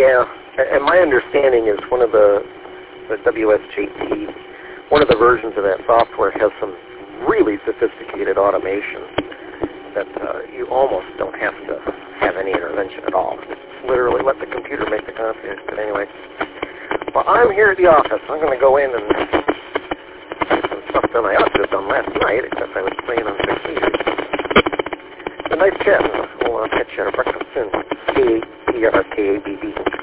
Yeah, and my understanding is one of the WSJT, one of the versions of that software has some really sophisticated automation that you almost don't have to have any intervention at all. Just literally let the computer make the config. But anyway, well, I'm here at the office. I'm going to go in and get some stuff done I ought to have done last night, except I was playing on 6 meters. It's a nice chat. We'll catch you at breakfast soon. K-A-B-B.